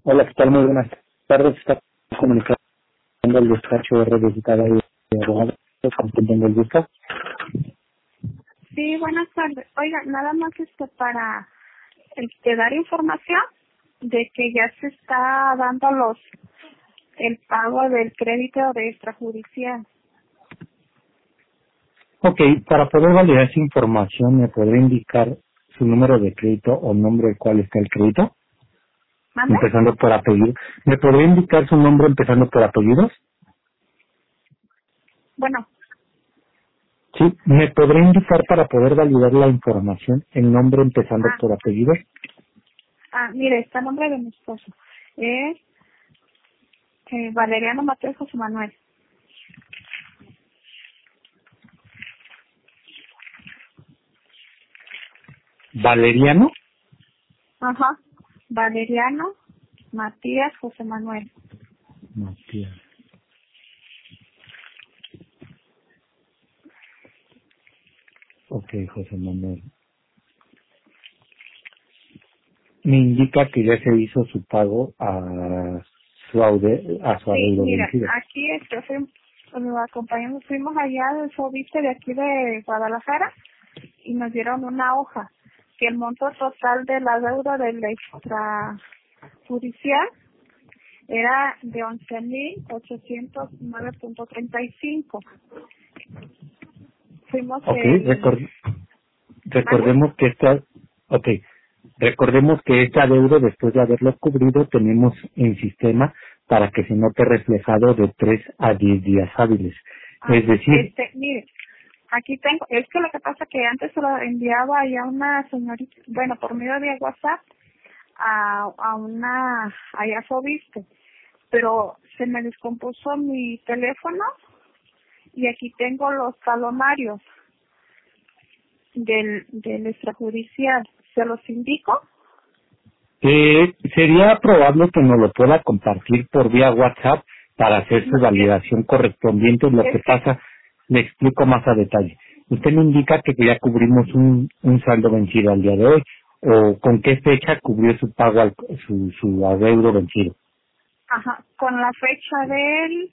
Hola, ¿qué tal? Muy buenas tardes. Está comunicando el despacho R visitada de abogados con quien tengo el gusto. Sí, buenas tardes. Oiga, nada más para dar información de que ya se está dando el pago del crédito de extrajudicial. Ok, para poder validar esa información, ¿me podría indicar su número de crédito o nombre del cual está el crédito? ¿Mande? Empezando por apellido. ¿Me podría indicar su nombre empezando por apellidos? Bueno, Sí, ¿me podría indicar para poder validar la información el nombre empezando por apellidos? mire, está el nombre de mi esposo. Es Valeriano Mateo José Manuel. ¿Valeriano? Ajá. Valeriano Matías José Manuel. Matías. Ok, José Manuel. Me indica que ya se hizo su pago a su Sí, adeudo mira, vencido. aquí nos acompañamos, fuimos allá del Fobiste de aquí de Guadalajara y nos dieron una hoja que el monto total de la deuda del extrajudicial era de 11.809.35. Fuimos Ok, ¿Mande? recordemos que okay, recordemos que este adeudo, después de haberlo cubrido, tenemos en sistema para que se note reflejado de 3 a 10 días hábiles. Es decir, Mire, aquí tengo, es que lo que pasa que antes se lo enviaba ya una señorita, bueno, por medio de WhatsApp allá Fobiste, pero se me descompuso mi teléfono y aquí tengo los talonarios del extrajudicial. ¿Se los indico? sería probable que nos lo pueda compartir por vía WhatsApp para hacer su No, validación correspondiente. Lo que es que, pasa, le explico más a detalle. Usted me indica que ya cubrimos un saldo vencido al día de hoy, o con qué fecha cubrió su pago, su adeudo vencido. con la fecha del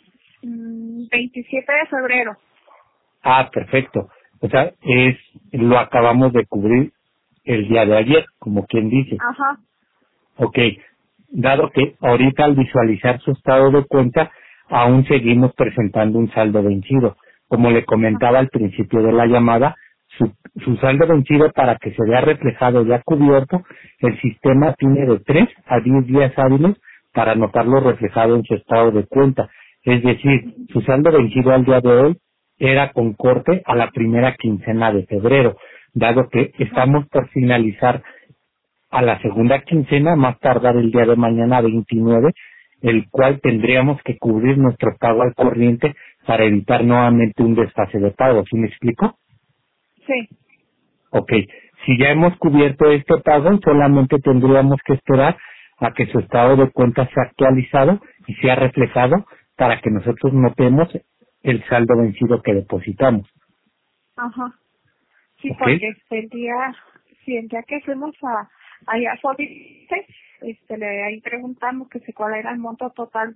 27 de febrero. Ah, perfecto. O sea, lo acabamos de cubrir el día de ayer, como quien dice. Ajá, Ok, dado que ahorita al visualizar su estado de cuenta, aún seguimos presentando un saldo vencido. Como le comentaba al principio de la llamada, su saldo vencido, para que se vea reflejado ya cubierto, el sistema tiene de 3 a 10 días hábiles para notarlo reflejado en su estado de cuenta. Es decir, su saldo vencido al día de hoy era con corte a la primera quincena de febrero, dado que estamos por finalizar a la segunda quincena, más tardar el día de mañana 29, el cual tendríamos que cubrir nuestro pago al corriente para evitar nuevamente un desfase de pago. ¿Sí me explico? sí. Ok, si ya hemos cubierto este pago, solamente tendríamos que esperar a que su estado de cuenta sea actualizado y sea reflejado para que nosotros notemos el saldo vencido que depositamos. Ajá. Sí, ¿Ok? porque el día que fuimos allá a Fobiste, ahí preguntamos cuál era el monto total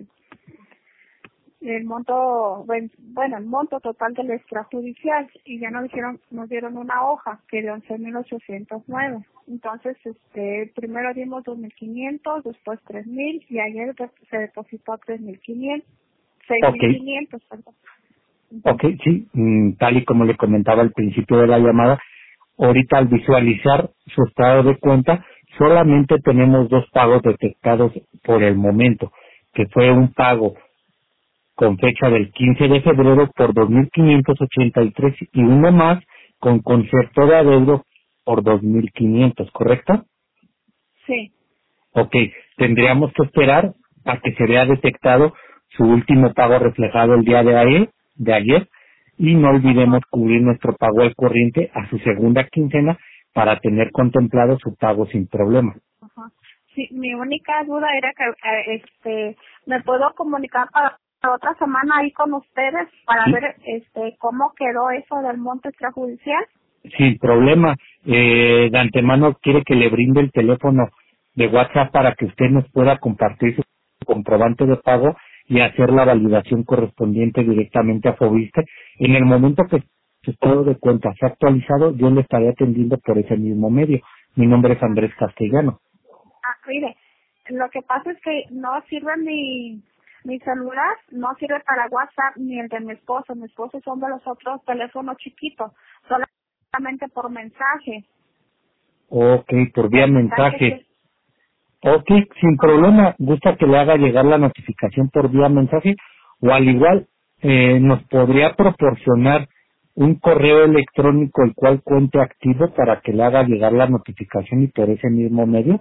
el monto total del extrajudicial, y ya nos dieron una hoja que de 11.809. Entonces, primero dimos 2.500, después 3.000 y ayer se depositó 3.500, Ok, 6.500, perdón. ok, sí, tal y como le comentaba al principio de la llamada, ahorita al visualizar su estado de cuenta, solamente tenemos 2 pagos detectados por el momento, que fue un pago con fecha del 15 de febrero por 2.583 y uno más con concepto de adeudo por 2.500, ¿correcto? Sí. Ok, tendríamos que esperar a que se vea detectado su último pago reflejado el día de ayer, y no olvidemos cubrir nuestro pago al corriente a su segunda quincena para tener contemplado su pago sin problema. Ajá. Sí, mi única duda era que me puedo comunicar para la otra semana ahí con ustedes para Sí, ver cómo quedó eso del monto extrajudicial. sin problema. De antemano quiere que le brinde el teléfono de WhatsApp para que usted nos pueda compartir su comprobante de pago y hacer la validación correspondiente directamente a Fobiste. En el momento que su estado de cuenta sea actualizado, yo le estaré atendiendo por ese mismo medio. Mi nombre es Andrés Castellano. Mire, lo que pasa es que no sirve mi celular, no sirve para WhatsApp ni el de mi esposo. Mi esposo son de los otros teléfonos chiquitos, solamente por mensaje. Ok, por vía mensaje. Que... Ok, sin problema. ¿Gusta que le haga llegar la notificación por vía mensaje? O al igual, nos podría proporcionar un correo electrónico el cual cuente activo para que le haga llegar la notificación y por ese mismo medio.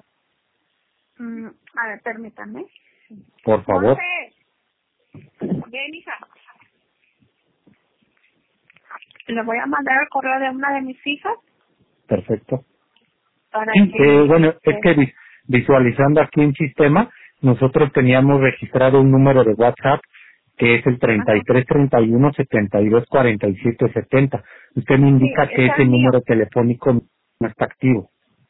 A ver, permítame. Por favor. Ven, hija. Le voy a mandar el correo de una de mis hijas. Perfecto. Para Sí, que... bueno, es que visualizando aquí en sistema, nosotros teníamos registrado un número de WhatsApp que es el 3331-724770. Usted me indica que ese número telefónico no está activo.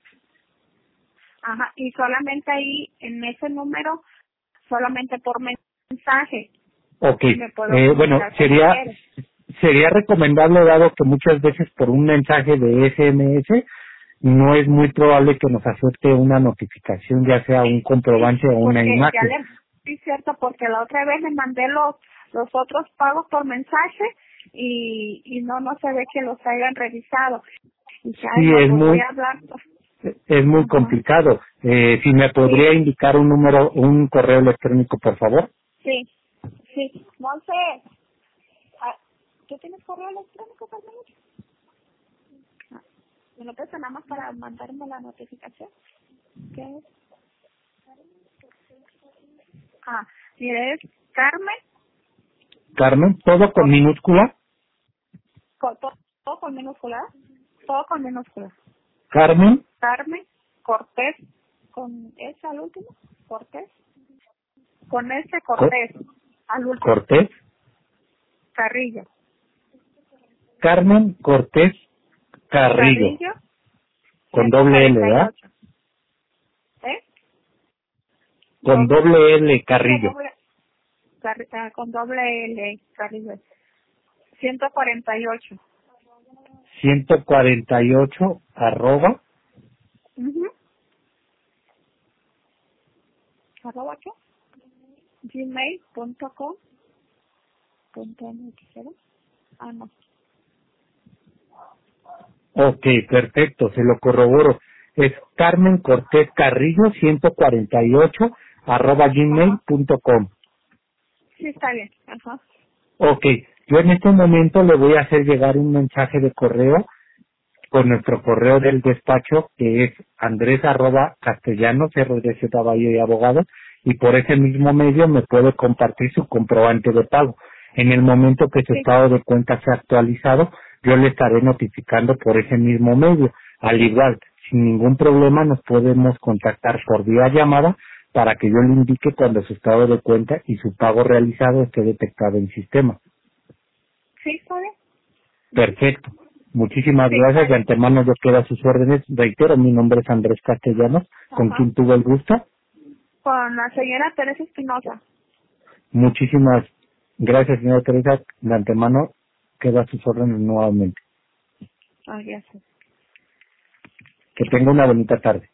Ajá, y solamente ahí, en ese número, solamente por mensaje. Ok, bueno, sería recomendable, dado que muchas veces por un mensaje de SMS no es muy probable que nos acepte una notificación, ya sea un comprobante o una imagen. Sí, cierto, porque la otra vez le mandé los otros pagos por mensaje y no se ve que los hayan revisado. Y ya, sí, es muy complicado. Si me podría indicar un correo electrónico, por favor. Sí. Monse, ¿tú tienes correo electrónico también? ¿Me lo presta nada más para mandarme la notificación? ¿Qué es? Mire, es Carmen, ¿todo con minúscula? Todo con minúscula. Todo con minúscula. Carmen Cortés, con S al último. Cortés. Con S Cortés al último. Cortés. Carrillo. Carmen Cortés Carrillo. Con doble L, ¿verdad? Con doble L, Carrillo. Con doble L, Carrillo. 148. 148 arroba. ¿Arroba qué? gmail.com. No. Ok, perfecto, se lo corroboro. Es Carmen Cortés Carrillo 148 arroba gmail.com. Sí, está bien. Ajá. Ok, yo en este momento le voy a hacer llegar un mensaje de correo con nuestro correo del despacho, que es andres@castellanos, RDZ Valle y Abogados, y por ese mismo medio me puede compartir su comprobante de pago. En el momento que su estado de cuenta sea actualizado, yo le estaré notificando por ese mismo medio. Al igual, sin ningún problema, nos podemos contactar por vía llamada para que yo le indique cuando su estado de cuenta y su pago realizado esté detectado en sistema. Sí, está bien. Perfecto. Muchísimas gracias. De antemano yo quedo a sus órdenes. Reitero, mi nombre es Andrés Castellanos. ¿Con quién tuvo el gusto? Con la señora Teresa Espinosa. Muchísimas gracias, señora Teresa. De antemano quedo a sus órdenes nuevamente. Gracias. Que tenga una bonita tarde.